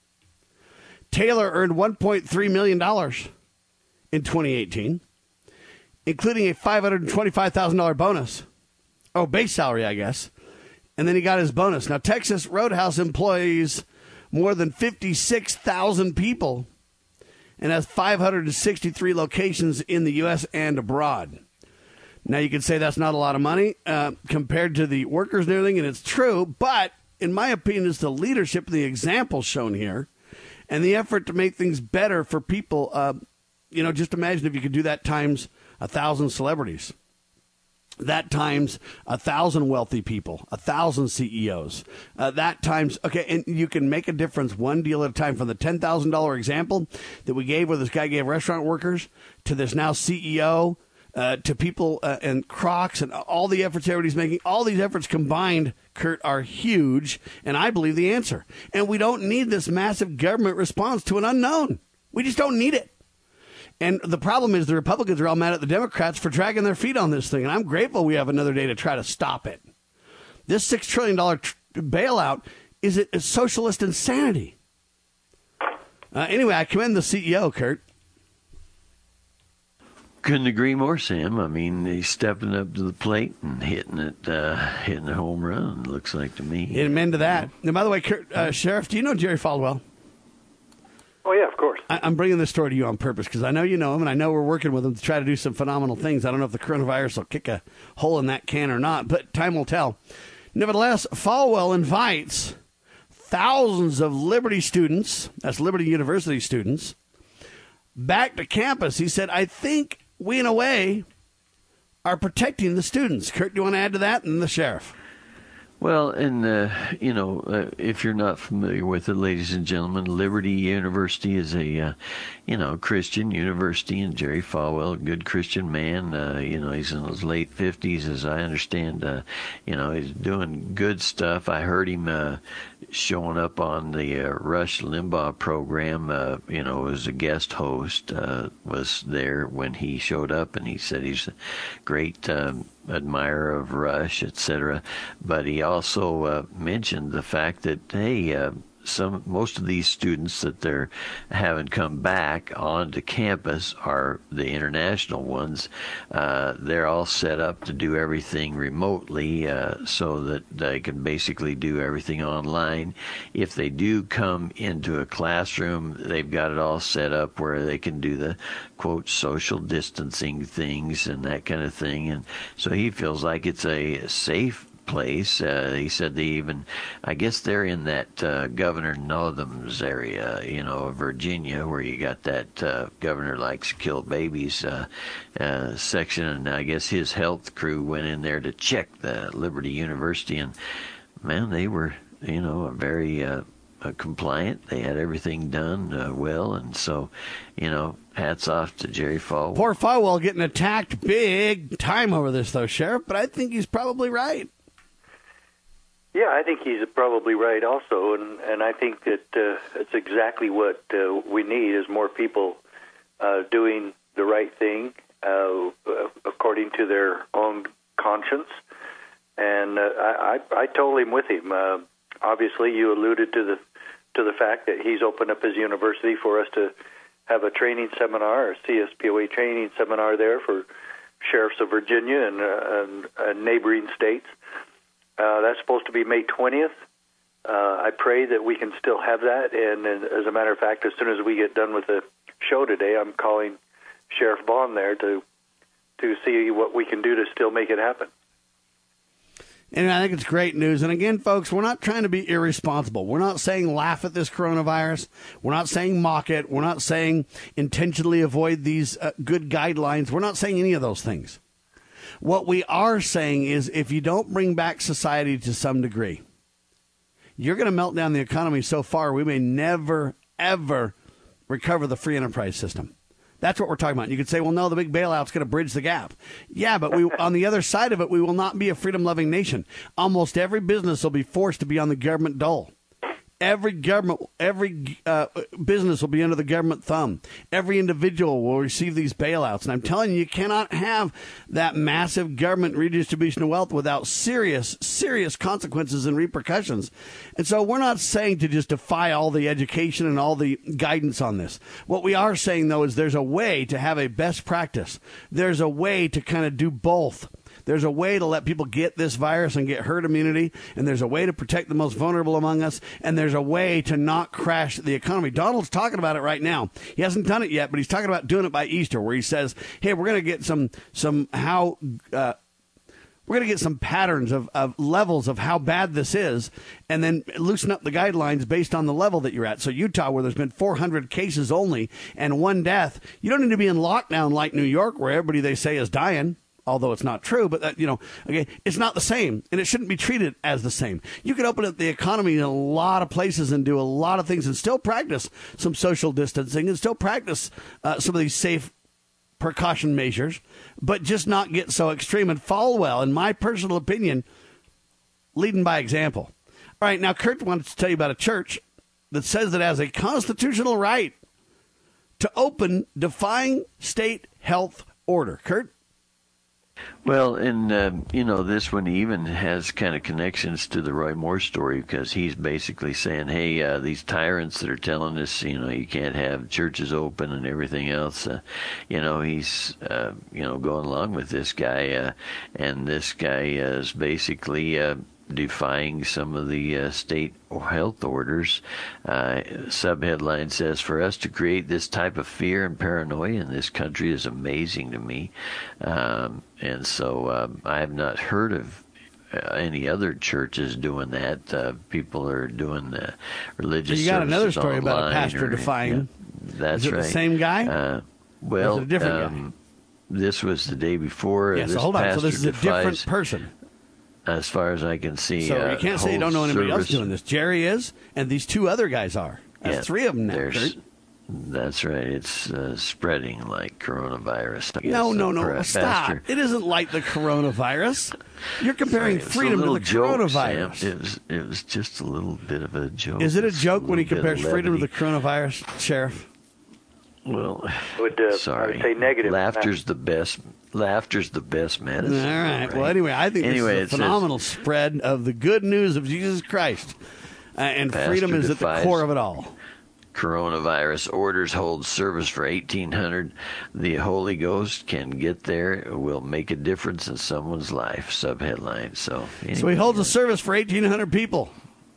B: Taylor earned one point three million dollars in twenty eighteen, including a five hundred twenty-five thousand dollars bonus. Oh, base salary, I guess. And then he got his bonus. Now, Texas Roadhouse employs more than fifty-six thousand people and has five hundred sixty-three locations in the U S and abroad. Now, you could say that's not a lot of money uh, compared to the workers and everything, and it's true. But in my opinion, it's the leadership and the example shown here and the effort to make things better for people. Uh, you know, just imagine if you could do that times a thousand celebrities, that times a thousand wealthy people, a thousand C E Os, uh, that times, okay, and you can make a difference one deal at a time, from the ten thousand dollars example that we gave where this guy gave restaurant workers to this now C E O, Uh, to people uh, and Crocs and all the efforts everybody's making. All these efforts combined, Kurt, are huge, and I believe the answer. And we don't need this massive government response to an unknown. We just don't need it. And the problem is the Republicans are all mad at the Democrats for dragging their feet on this thing, and I'm grateful we have another day to try to stop it. This six trillion dollars tr- bailout is a, a socialist insanity. Uh, anyway, I commend the C E O, Kurt.
D: couldn't agree more, Sam. I mean, he's stepping up to the plate and hitting it, uh, hitting a home run, looks like to me.
B: Amen to that. And by the way, Kurt, uh, Sheriff, do you know Jerry Falwell?
C: Oh, yeah, of course.
B: I, I'm bringing this story to you on purpose because I know you know him, and I know we're working with him to try to do some phenomenal things. I don't know if the coronavirus will kick a hole in that can or not, but time will tell. Nevertheless, Falwell invites thousands of Liberty students, that's Liberty University students, back to campus. He said, I think we, in a way, are protecting the students. Kurt, do you want to add to that? And the sheriff.
D: Well, and, uh, you know, uh, if you're not familiar with it, ladies and gentlemen, Liberty University is a, uh, you know, Christian university, and Jerry Falwell, a good Christian man, uh, you know, he's in his late fifties, as I understand, uh, you know, he's doing good stuff. I heard him uh, showing up on the uh, Rush Limbaugh program, uh, you know, as a guest host, uh, was there when he showed up, and he said he's a great um, admirer of Rush, et cetera. But he also uh, mentioned the fact that, hey, uh, some most of these students that they're having come back onto campus are the international ones. Uh, they're all set up to do everything remotely, uh, so that they can basically do everything online. If they do come into a classroom, they've got it all set up where they can do the, quote, social distancing things and that kind of thing. And so he feels like it's a safe place. Uh, he said they even, I guess they're in that uh, Governor Notham's area, you know, Virginia, where you got that uh, governor likes to kill babies uh, uh, section. And I guess his health crew went in there to check the Liberty University. And, man, they were, you know, very uh, uh, compliant. They had everything done uh, well. And so, you know, hats off to Jerry Falwell.
B: Poor Falwell getting attacked big time over this, though, Sheriff. But I think he's probably right.
C: Yeah, I think he's probably right also, and, and I think that uh, it's exactly what uh, we need is more people uh, doing the right thing uh, according to their own conscience. And uh, I, I, I totally am with him. Uh, obviously, you alluded to the to the fact that he's opened up his university for us to have a training seminar, a C S P O A training seminar there for sheriffs of Virginia and, uh, and, and neighboring states. Uh, that's supposed to be May twentieth. Uh, I pray that we can still have that. And, and as a matter of fact, as soon as we get done with the show today, I'm calling Sheriff Vaughn there to to see what we can do to still make it happen.
B: And I think it's great news. And again, folks, we're not trying to be irresponsible. We're not saying laugh at this coronavirus. We're not saying mock it. We're not saying intentionally avoid these uh, good guidelines. We're not saying any of those things. What we are saying is if you don't bring back society to some degree, you're going to melt down the economy so far we may never, ever recover the free enterprise system. That's what we're talking about. You could say, well, no, the big bailout's going to bridge the gap. Yeah, but we on the other side of it, we will not be a freedom-loving nation. Almost every business will be forced to be on the government dole. Every government, every uh, business will be under the government thumb. Every individual will receive these bailouts. And I'm telling you, you cannot have that massive government redistribution of wealth without serious, serious consequences and repercussions. And so we're not saying to just defy all the education and all the guidance on this. What we are saying, though, is there's a way to have a best practice. There's a way to kind of do both. There's a way to let people get this virus and get herd immunity, and there's a way to protect the most vulnerable among us, and there's a way to not crash the economy. Donald's talking about it right now. He hasn't done it yet, but he's talking about doing it by Easter, where he says, hey, we're going to get some, some how, uh, we're going to get some patterns of, of levels of how bad this is, and then loosen up the guidelines based on the level that you're at. So Utah, where there's been four hundred cases only and one death, you don't need to be in lockdown like New York, where everybody they say is dying. Although it's not true, but, that, you know, okay, it's not the same, and it shouldn't be treated as the same. You could open up the economy in a lot of places and do a lot of things and still practice some social distancing and still practice uh, some of these safe precaution measures, but just not get so extreme and Falwell, in my personal opinion, leading by example. All right, now Kurt wants to tell you about a church that says it has a constitutional right to open defying state health order. Kurt?
D: Well, and, uh, you know, this one even has kind of connections to the Roy Moore story, because he's basically saying, hey, uh, these tyrants that are telling us, you know, you can't have churches open and everything else, uh, you know, he's, uh, you know, going along with this guy, uh, and this guy is basically uh, defying some of the uh, state health orders. Uh, subheadline says, for us to create this type of fear and paranoia in this country is amazing to me. Um, and so um, I have not heard of uh, any other churches doing that. Uh, people are doing the religious
B: so you got another story
D: online
B: about a pastor
D: or,
B: defying.
D: Yeah, that's
B: is it
D: right.
B: the same guy?
D: Uh, well,
B: or is it a different
D: um, guy? This was the day before.
B: Yeah,
D: this
B: so hold on. So this is a
D: defies,
B: different person.
D: As far as I can see.
B: So
D: uh,
B: you can't say you don't know anybody
D: service.
B: else doing this. Jerry is, and these two other guys are. That's
D: Yeah,
B: three of them now,
D: there's-
B: Kurt.
D: That's right. It's uh, spreading like coronavirus. I guess.
B: No, no,
D: Uh,
B: no.
D: per-
B: Stop.
D: Pastor.
B: It isn't like the coronavirus. You're comparing
D: Sorry, it's a
B: freedom to
D: little
B: the
D: joke,
B: coronavirus.
D: Sam. It was, it was just a little bit of a joke.
B: Is it a
D: It's
B: joke when he
D: little bit of
B: compares freedom to the
D: levity.
B: coronavirus, Sheriff?
D: Well,
C: Would, uh,
D: sorry.
C: I would say negative.
D: Laughter's the best. Laughter's the best medicine.
B: All right. Well, anyway, I think
D: Anyway,
B: this is a
D: it says-
B: phenomenal spread of the good news of Jesus Christ. Uh, and
D: Pastor
B: freedom is at the
D: defies
B: core of it all.
D: Coronavirus orders hold service for eighteen hundred. The Holy Ghost can get there. It will make a difference in someone's life. Subheadline. So,
B: So he
D: anyway,
B: holds a service for eighteen hundred people.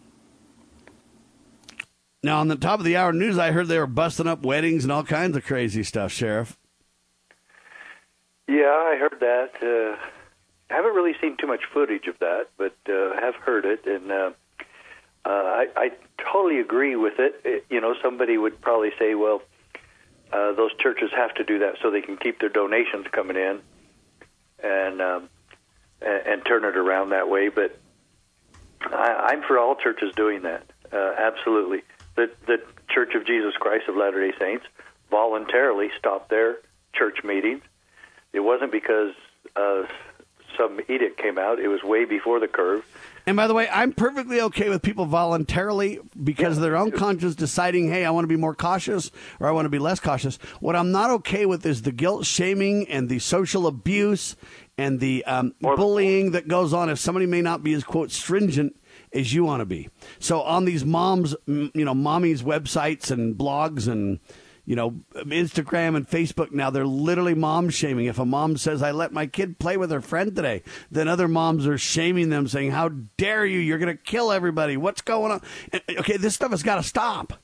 B: Now, on the top of the hour news, I heard they were busting up weddings and all kinds of crazy stuff, Sheriff.
C: Yeah, I heard that. Uh, I haven't really seen too much footage of that, but uh, have heard it, and uh, uh, I, I totally agree with it. it. You know, somebody would probably say, well, uh, those churches have to do that so they can keep their donations coming in and um, and, and turn it around that way. But I, I'm for all churches doing that, uh, absolutely. The, the Church of Jesus Christ of Latter-day Saints voluntarily stopped their church meetings. It wasn't because uh, some edict came out. It was way before the curve.
B: And by the way, I'm perfectly okay with people voluntarily, because of their own conscience, deciding, hey, I want to be more cautious or I want to be less cautious. What I'm not okay with is the guilt shaming and the social abuse and the um, bullying that goes on if somebody may not be as, quote, stringent as you want to be. So on these moms, m- you know, mommies' websites and blogs and, you know, Instagram and Facebook now, they're literally mom shaming. If a mom says, I let my kid play with her friend today, then other moms are shaming them, saying, how dare you? You're going to kill everybody. What's going on? Okay, this stuff has got to stop.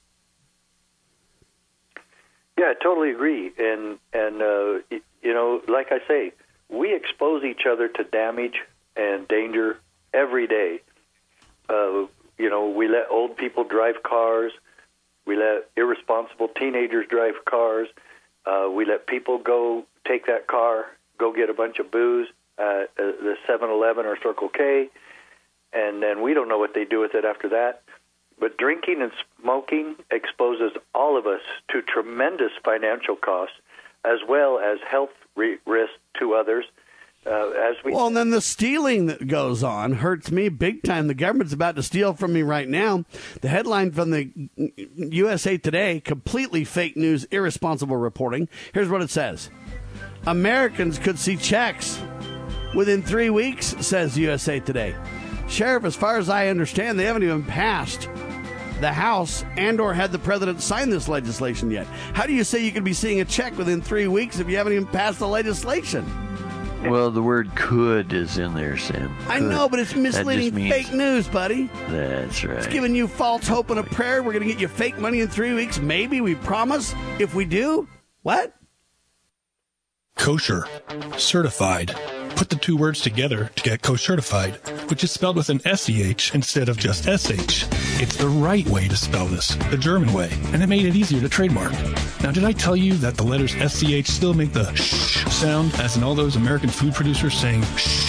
C: Yeah, I totally agree. And, and uh, you know, like I say, we expose each other to damage and danger every day. Uh, you know, we let old people drive cars. We let irresponsible teenagers drive cars. Uh, we let people go take that car, go get a bunch of booze at uh, the seven eleven or Circle K, and then we don't know what they do with it after that. But drinking and smoking exposes all of us to tremendous financial costs, as well as health re- risk to others. Uh, as we
B: well, and then the stealing that goes on hurts me big time. The government's about to steal from me right now. The headline from the U S A Today, completely fake news, irresponsible reporting. Here's what it says. Americans could see checks within three weeks, says U S A Today. Sheriff, as far as I understand, they haven't even passed the House and or had the president sign this legislation yet. How do you say you could be seeing a check within three weeks if you haven't even passed the legislation?
D: Well, the word could is in there, Sam.
B: I
D: Could.
B: know, but it's misleading
D: means,
B: fake news, buddy.
D: That's right.
B: It's giving you false hope and a prayer. We're going to get you fake money in three weeks. Maybe, we promise. If we do, what?
L: Kosher. Certified. Put the two words together to get co-certified, which is spelled with an S E H instead of just S H. It's the right way to spell this, the German way, and it made it easier to trademark. Now, did I tell you that the letters S C H still make the sh sound, as in all those American food producers saying shh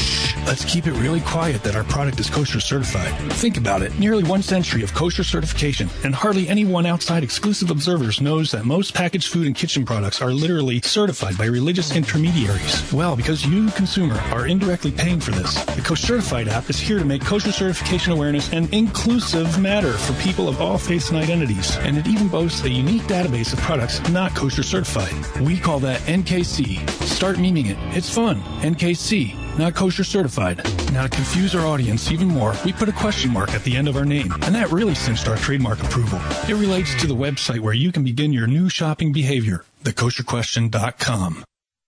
L: Let's keep it really quiet that our product is kosher certified. Think about it. Nearly one century of kosher certification, and hardly anyone outside exclusive observers knows that most packaged food and kitchen products are literally certified by religious intermediaries. Well, because you, consumer, are indirectly paying for this, the Koshertified app is here to make kosher certification awareness an inclusive matter for people of all faiths and identities. And it even boasts a unique database of products not kosher certified. We call that N K C. Start memeing it. It's fun. N K C. Not kosher certified. Now to confuse our audience even more, we put a question mark at the end of our name, and that really cinched our trademark approval. It relates to the website where you can begin your new shopping behavior, the kosher question dot com.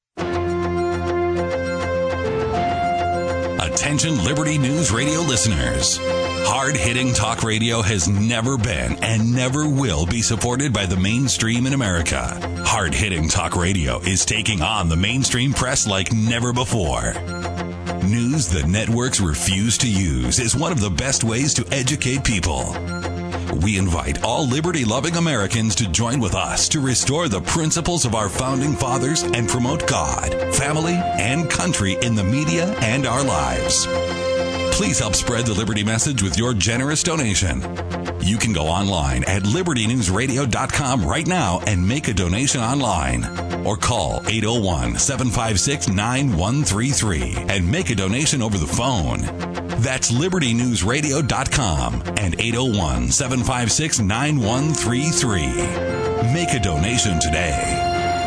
A: Attention Liberty News Radio listeners. Hard-hitting talk radio has never been and never will be supported by the mainstream in America. Hard-hitting talk radio is taking on the mainstream press like never before. News the networks refuse to use is one of the best ways to educate people. We invite all liberty-loving Americans to join with us to restore the principles of our founding fathers and promote God, family, and country in the media and our lives. Please help spread the Liberty message with your generous donation. You can go online at liberty news radio dot com right now and make a donation online. Or call eight oh one, seven five six, nine one three three and make a donation over the phone. That's liberty news radio dot com and eight oh one, seven five six, nine one three three. Make a donation today.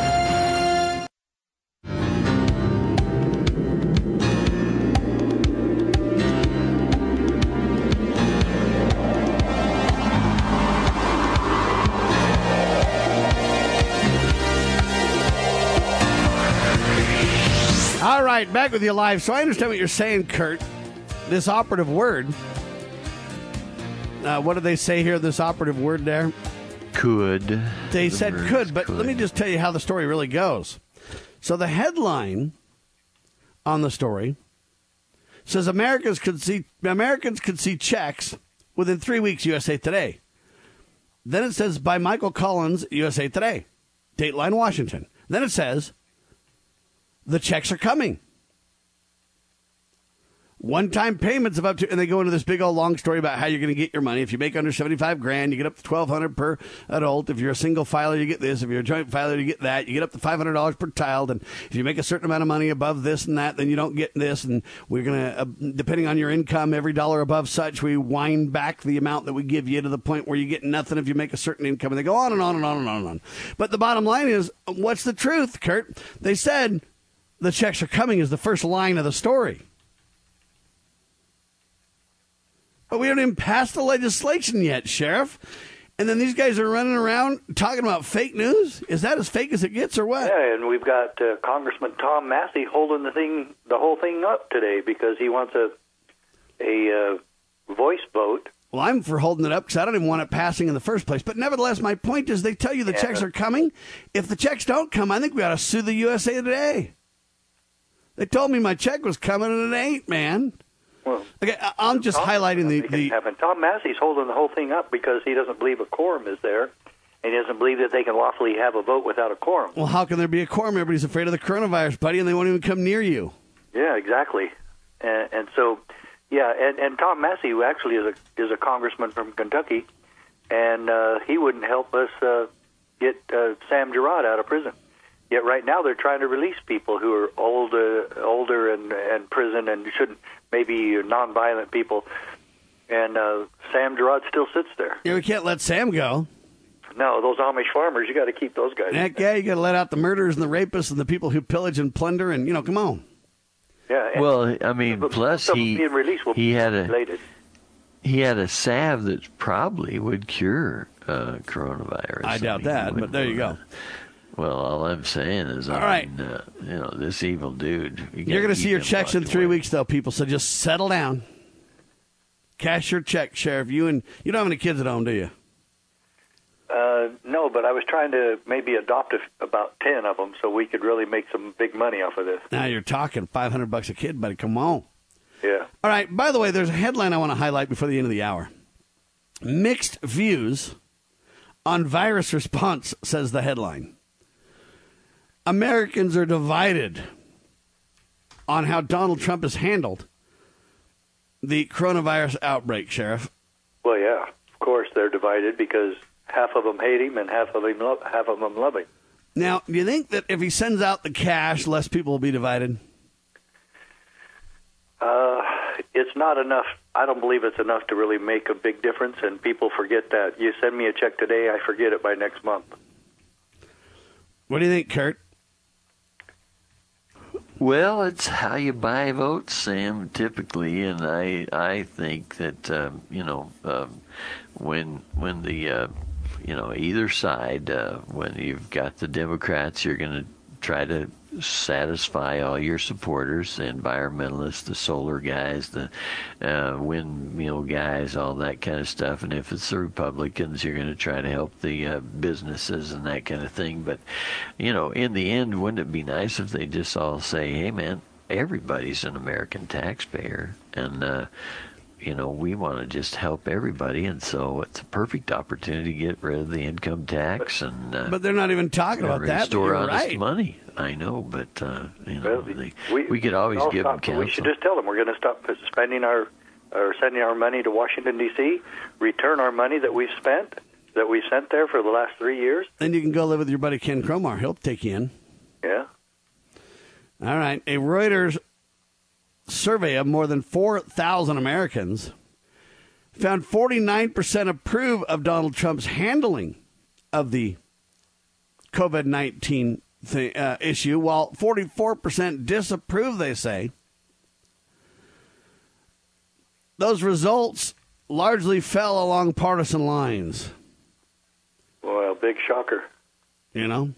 B: All right, back with you live. So I understand what you're saying, Kurt. This operative word. Uh, what did they say here, this operative word there?
D: Could.
B: They
D: The
B: said
D: words
B: could, but
D: could.
B: let me just tell you how the story really goes. So the headline on the story says Americans could see Americans could see checks within three weeks, U S A Today. Then it says by Michael Collins, U S A Today, Dateline, Washington. Then it says the checks are coming. One-time payments of up to, and they go into this big old long story about how you're going to get your money. If you make under seventy-five grand, you get up to twelve hundred per adult. If you're a single filer, you get this. If you're a joint filer, you get that. You get up to five hundred dollars per child. And if you make a certain amount of money above this and that, then you don't get this. And we're going to, uh, depending on your income, every dollar above such, we wind back the amount that we give you to the point where you get nothing if you make a certain income. And they go on and on and on and on and on. But the bottom line is, what's the truth, Kurt? They said the checks are coming is the first line of the story. But we haven't even passed the legislation yet, Sheriff. And then these guys are running around talking about fake news? Is that as fake as it gets or what?
C: Yeah, and we've got uh, Congressman Tom Massey holding the thing, the whole thing up today because he wants a a uh, voice vote.
B: Well, I'm for holding it up because I don't even want it passing in the first place. But nevertheless, my point is they tell you the
C: Yeah.
B: checks are coming. If the checks don't come, I think we ought to sue the U S A Today. They told me my check was coming and it ain't, man.
C: Well,
B: Okay, I- I'm just highlighting the, the
C: happen. Tom Massey's holding the whole thing up because he doesn't believe a quorum is there, and he doesn't believe that they can lawfully have a vote without a quorum.
B: Well, how can there be a quorum? Everybody's afraid of the coronavirus, buddy, and they won't even come near you.
C: Yeah, exactly. And, and so, yeah, and, and Tom Massey, who actually is a is a congressman from Kentucky, and uh, he wouldn't help us uh, get uh, Sam Girard out of prison. Yet right now they're trying to release people who are older, older and and prison and shouldn't, maybe nonviolent people. And uh, Sam Girard still sits there.
B: Yeah, we can't let Sam go.
C: No, those Amish farmers, you got to keep those guys.
B: Heck yeah, you got to let out the murderers and the rapists and the people who pillage and plunder, and you know, come on.
C: Yeah. And
D: Well, I mean, plus
C: some
D: he
C: being released will
D: he
C: be
D: had a
C: related.
D: he had a salve that probably would cure uh, coronavirus.
B: I doubt
D: mean,
B: that,
D: would-
B: but there you go.
D: Well, all I'm saying is,
B: All
D: I
B: right.
D: mean, uh, you know, this evil dude. You
B: You're going to see your checks in three weeks, though, people. So just settle down. Cash your check, Sheriff. You and you don't have any kids at home, do you?
C: Uh, no, but I was trying to maybe adopt a, about ten of them so we could really make some big money off of this.
B: Now you're talking five hundred bucks a kid, buddy. Come on.
C: Yeah.
B: All right. By the way, there's a headline I want to highlight before the end of the hour. Mixed views on virus response, says the headline. Americans are divided on how Donald Trump has handled the coronavirus outbreak, Sheriff?
C: Well, yeah, of course they're divided because half of them hate him and half of him lo- half of them love him.
B: Now, do you think that if he sends out the cash, less people will be divided?
C: Uh, it's not enough. I don't believe it's enough to really make a big difference, and people forget that. You send me a check today, I forget it by next month.
B: What do you think, Kurt?
D: Well, it's how you buy votes, Sam, typically, and I I think that um, you know um, when when the uh, you know either side uh, when you've got the Democrats, you're going to try to satisfy all your supporters, the environmentalists, the solar guys, the uh, windmill guys, all that kind of stuff. And if it's the Republicans, you're going to try to help the uh, businesses and that kind of thing. But, you know, in the end, wouldn't it be nice if they just all say, hey, man, everybody's an American taxpayer, and, uh, you know, we want to just help everybody, and so it's a perfect opportunity to get rid of the income tax. and uh,
B: But they're not even talking about that.
D: Restore honest
B: right.
D: money. I know, but uh, you know,
C: Well,
D: they,
C: we,
D: we could always
C: I'll
D: give them
C: stop.
D: counsel.
C: We should just tell them we're going to stop spending our, or sending our money to Washington, D C, return our money that we've spent, that we've sent there for the last three years.
B: Then you can go live with your buddy Ken Cromar. He'll take you in.
C: Yeah.
B: All right. A Reuters survey of more than four thousand Americans found forty-nine percent approve of Donald Trump's handling of the COVID nineteen thing, uh, issue, while forty-four percent disapprove, they say. Those results largely fell along partisan lines.
C: Well, big shocker.
B: You know?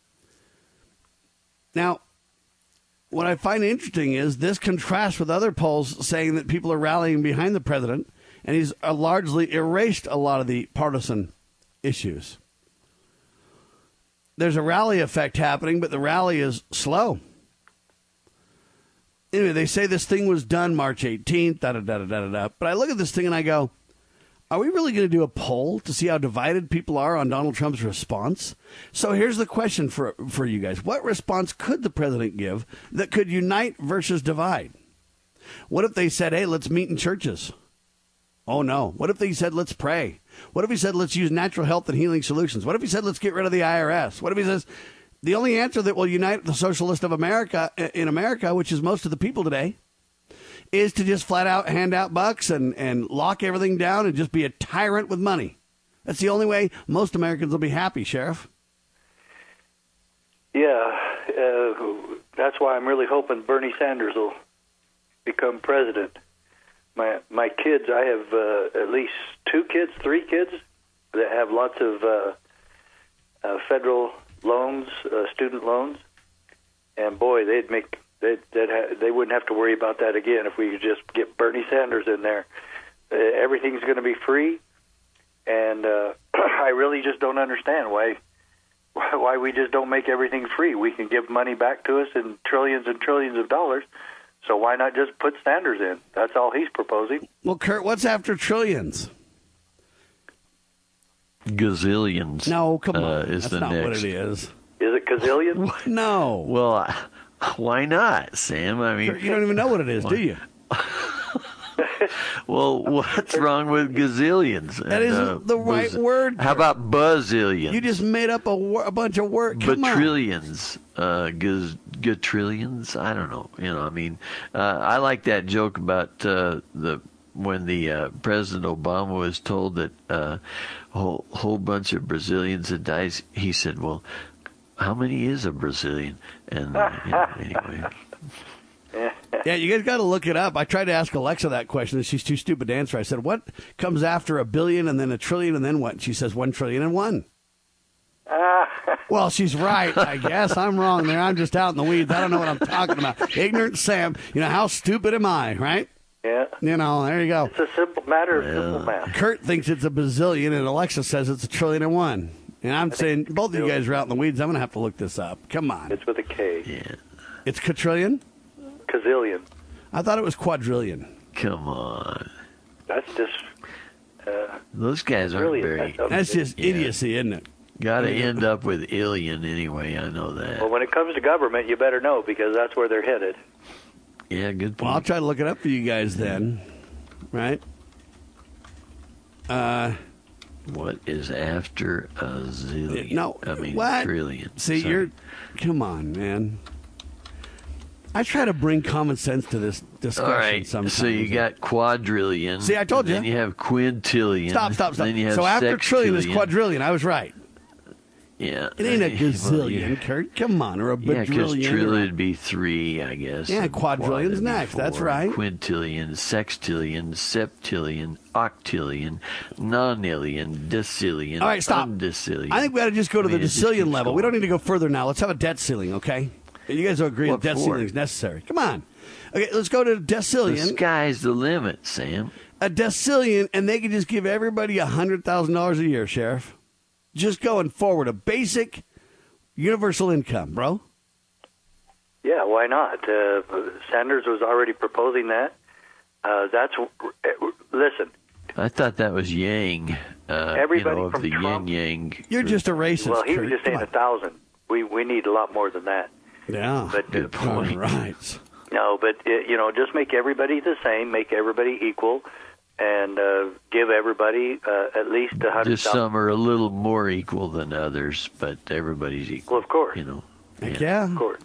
B: Now, what I find interesting is this contrasts with other polls saying that people are rallying behind the president, and he's uh, largely erased a lot of the partisan issues. There's a rally effect happening, but the rally is slow. Anyway, they say this thing was done March eighteenth, da da da da da da. But I look at this thing and I go, are we really going to do a poll to see how divided people are on Donald Trump's response? So here's the question for for you guys. What response could the president give that could unite versus divide? What if they said, hey, let's meet in churches? Oh, no. What if they said, let's pray? What if he said, let's use natural health and healing solutions? What if he said, let's get rid of the I R S? What if he says, the only answer that will unite the socialist of America in America, which is most of the people today, is to just flat out hand out bucks and, and lock everything down and just be a tyrant with money. That's the only way most Americans will be happy, Sheriff.
C: Yeah, uh, that's why I'm really hoping Bernie Sanders will become president. My my kids, I have uh, at least two kids, three kids that have lots of uh, uh, federal loans, uh, student loans, and boy, they'd make they'd, they'd ha- they wouldn't have to worry about that again if we could just get Bernie Sanders in there. Uh, everything's going to be free, and uh, I really just don't understand why why we just don't make everything free. We can give money back to us in trillions and trillions of dollars. So why not just put Sanders in? That's all he's proposing.
B: Well, Kurt, what's after trillions?
D: Gazillions.
B: No, come on.
D: Uh, is
B: That's
D: the
B: not
D: next.
B: what it is.
C: Is it gazillions?
B: No.
D: Well, why not, Sam? I mean,
B: Kurt, you don't even know what it is, do you?
D: Well, what's wrong with gazillions?
B: That
D: And,
B: isn't
D: uh,
B: the right
D: baz-
B: word.
D: How about bazillions?
B: You just made up a, wor- a bunch of words. Come on.
D: Batrillions, uh, gaz- gatrillions. I don't know. You know, I mean, uh, I like that joke about uh, the when the uh, President Obama was told that uh, a whole, whole bunch of Brazilians had died. He said, "Well, how many is a Brazilian?" And uh, you know, anyway.
B: Yeah, you guys got to look it up. I tried to ask Alexa that question, and she's too stupid to answer. I said, what comes after a billion and then a trillion and then what? And she says, one trillion and one. Well, she's right, I guess. I'm wrong there. I'm just out in the weeds. I don't know what I'm talking about. Ignorant Sam. You know, how stupid am I, right?
C: Yeah.
B: You know, there you go.
C: It's a simple matter of simple math.
B: Kurt thinks it's a bazillion, and Alexa says it's a trillion and one. And I'm saying, both of you guys are out in the weeds. I'm going to have to look this up. Come on.
C: It's with a K.
D: Yeah.
B: It's quadrillion?
C: Gazillion.
B: I thought it was quadrillion.
D: Come on.
C: That's just... Uh,
D: Those guys aren't
C: really,
D: very...
C: that's,
B: That's just
D: Yeah.
B: idiocy, isn't it?
D: Got to end up with alien anyway. I know that.
C: well, when it comes to government, you better know because that's where they're headed.
D: Yeah, good point.
B: Well, I'll try to look it up for you guys then. right? Uh,
D: what is after a zillion?
B: No,
D: I mean
B: what?
D: trillion.
B: See,
D: Sorry.
B: you're, come on, man. I try to bring common sense to this discussion.
D: All right,
B: sometimes.
D: so you got quadrillion.
B: See, I told you.
D: Then you have quintillion.
B: Stop, stop, stop.
D: Then you have
B: so after
D: sextillion.
B: trillion is quadrillion. I was right.
D: Yeah.
B: It ain't a
D: Well,
B: gazillion,
D: yeah.
B: Kurt. Come on, or a
D: Yeah, because
B: badrillion.
D: trillion would be three, I guess.
B: Yeah,
D: and
B: quadrillion's
D: quad would be
B: next. That's
D: four.
B: right.
D: Quintillion, sextillion, septillion, octillion, nonillion, decillion,
B: All right, stop.
D: undecillion.
B: I think we ought to just go to
D: I mean,
B: the
D: it just
B: decillion
D: keeps
B: level.
D: going.
B: We don't need to go further now. Let's have a debt ceiling, okay? You guys will agree
D: What
B: that debt
D: for?
B: ceiling is necessary. Come on. Okay, let's go to
D: The
B: decillion.
D: sky's the limit, Sam.
B: A decillion, and they can just give everybody one hundred thousand dollars a year, Sheriff. Just going forward, a basic universal income, bro.
C: Yeah, why not? Uh, Sanders was already proposing that. Uh, that's listen.
D: I thought that was yang. Uh,
C: Everybody
D: you know, of
C: from
D: the
C: Trump-
D: yin yang.
B: You're just a racist.
C: Well, he was
B: Kurt.
C: just saying
B: Come
C: a thousand. We we need a lot more than that.
B: on. Yeah.
C: But
D: Good
B: All
D: point.
B: right.
C: no, but uh, you know, just make everybody the same, make everybody equal, and uh, give everybody uh, at least a hundred
D: Just
C: thousand.
D: some are a little more equal than others, but everybody's equal.
C: Well, of course.
D: You know.
B: Heck yeah.
C: Of course.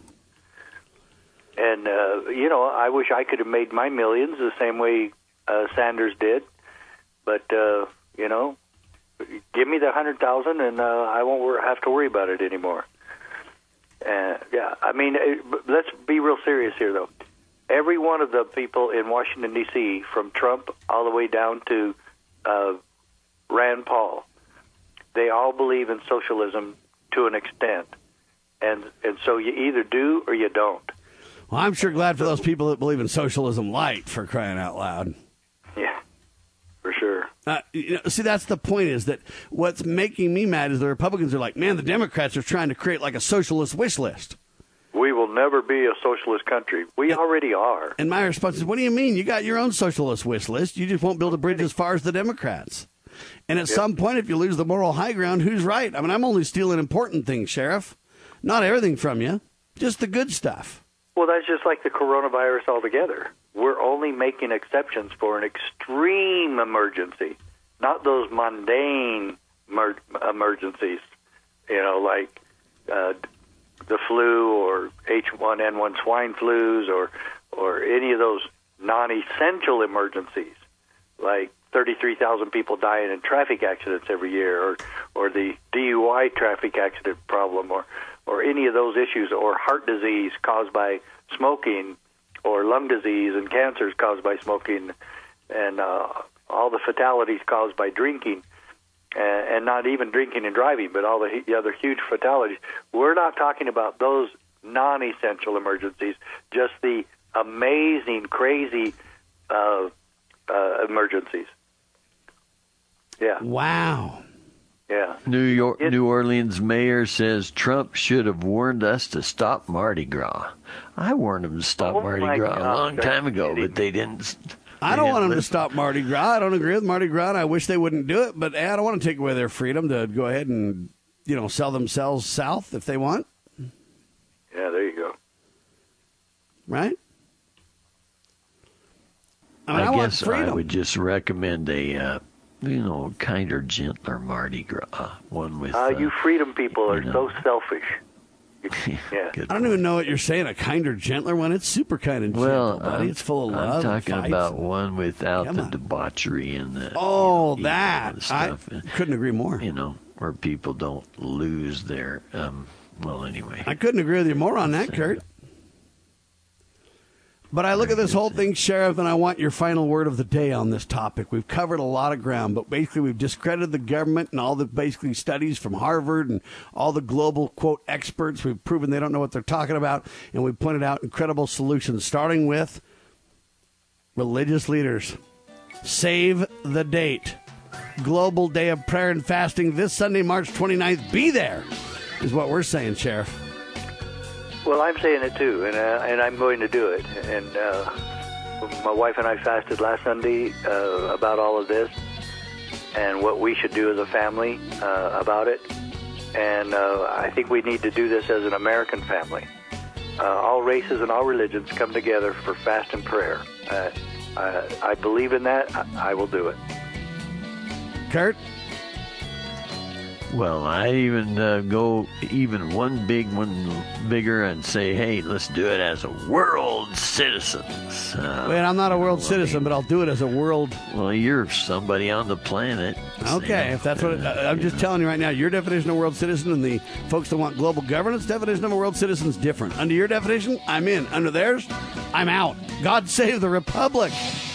C: And, uh, you know, I wish I could have made my millions the same way uh, Sanders did. But, uh, you know, give me the one hundred thousand dollars and uh, I won't wor- have to worry about it anymore. Uh, yeah, I mean, uh, let's be real serious here, though. Every one of the people in Washington, D C, from Trump all the way down to uh, Rand Paul, they all believe in socialism to an extent. And and so you either do or you don't.
B: Well, I'm sure glad for those people that believe in socialism light, for crying out loud.
C: Yeah, for sure.
B: Uh, you know, see, that's the point, is that what's making me mad is the Republicans are like, man, the Democrats are trying to create like a socialist wish list.
C: We will never be a socialist country. We already are.
B: And my response is, what do you mean? You got your own socialist wish list. You just won't build a bridge as far as the Democrats. And at
C: Yep.
B: some point, if you lose the moral high ground, who's right? I mean, I'm only stealing important things, Sheriff. Not everything from you, just the good stuff.
C: Well, that's just like the coronavirus altogether. We're only making exceptions for an extreme emergency, not those mundane mer- emergencies, you know, like uh, the flu or H one N one swine flus or, or any of those non-essential emergencies, like thirty-three thousand people dying in traffic accidents every year, or, or the D U I traffic accident problem, or or any of those issues, or heart disease caused by smoking, or lung disease and cancers caused by smoking, and uh, all the fatalities caused by drinking, and, and not even drinking and driving, but all the, the other huge fatalities. We're not talking about those non-essential emergencies, just the amazing, crazy uh, uh, emergencies. Yeah.
B: Wow.
C: Yeah.
D: New York, New Orleans mayor says Trump should have warned us to stop Mardi Gras. I warned them to stop
C: Oh,
D: Mardi
C: my
D: Gras a
C: God,
D: long
C: that's
D: time ago,
C: kidding.
D: but they didn't.
B: I
D: they
B: don't
D: didn't
B: want them to
D: listen.
B: stop Mardi Gras. I don't agree with Mardi Gras, and I wish they wouldn't do it. But eh, I don't want to take away their freedom to go ahead and, you know, sell themselves south if they want.
C: Yeah, there you go.
B: Right? I mean, I,
D: I,
B: want
D: guess
B: freedom.
D: I would just recommend a, uh, you know, kinder, gentler Mardi Gras, one with.
C: Uh,
D: Uh,
C: you freedom people are
D: you know.
C: so selfish. Yeah.
D: good
B: I don't even know what you're saying. A kinder, gentler one? It's super kind and
D: Well,
B: gentle, buddy.
D: I'm,
B: It's full of
D: I'm
B: love. and
D: talking
B: fights
D: about
B: and-
D: one without
B: Come
D: the
B: on.
D: debauchery and the.
B: Oh,
D: you know,
B: that.
D: evil
B: I
D: stuff.
B: couldn't agree more.
D: You know, where people don't lose their. Um, well, anyway.
B: I couldn't agree with you more on that, Kurt. But I look at this whole thing, Sheriff, and I want your final word of the day on this topic. We've covered a lot of ground, but basically we've discredited the government and all the basically studies from Harvard and all the global, quote, experts. We've proven they don't know what they're talking about, and we've pointed out incredible solutions, starting with religious leaders. Save the date. Global Day of Prayer and Fasting this Sunday, March twenty-ninth. Be there, is what we're saying, Sheriff.
C: Well, I'm saying it too, and uh, and I'm going to do it. And uh, my wife and I fasted last Sunday uh, about all of this and what we should do as a family uh, about it. And uh, I think we need to do this as an American family. Uh, all races and all religions come together for fast and prayer. Uh, uh, I believe in that. I, I will do it.
B: Kurt?
D: Well, I even uh, go even one big one bigger and say, hey, let's do it as a world citizens. Uh,
B: Wait, I'm not a world
D: well,
B: citizen,
D: I mean,
B: but I'll do it as a world.
D: Well, you're somebody on the planet.
B: Okay,
D: so,
B: if that's what it,
D: uh,
B: I'm just
D: know.
B: telling you right now, your definition of world citizen and the folks that want global governance definition of a world citizen is different. Under your definition, I'm in. Under theirs, I'm out. God save the Republic.